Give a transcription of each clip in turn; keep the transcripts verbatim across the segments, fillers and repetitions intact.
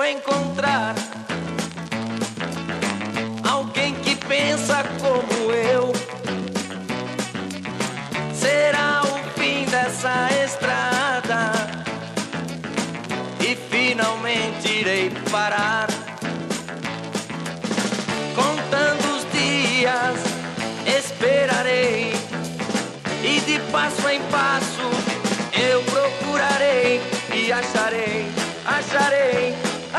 vou encontrar alguém que pensa como eu. Será o fim dessa estrada e finalmente irei parar. Contando os dias, esperarei, e de passo em passo eu procurarei e acharei, acharei,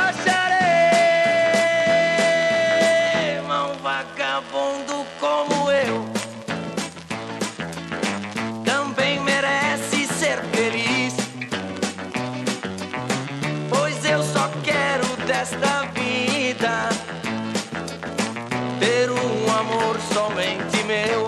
acharei. Mas um vagabundo como eu também merece ser feliz, pois eu só quero desta vida ter um amor somente meu.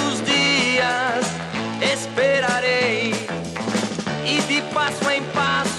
Esperarei, e de passo em passo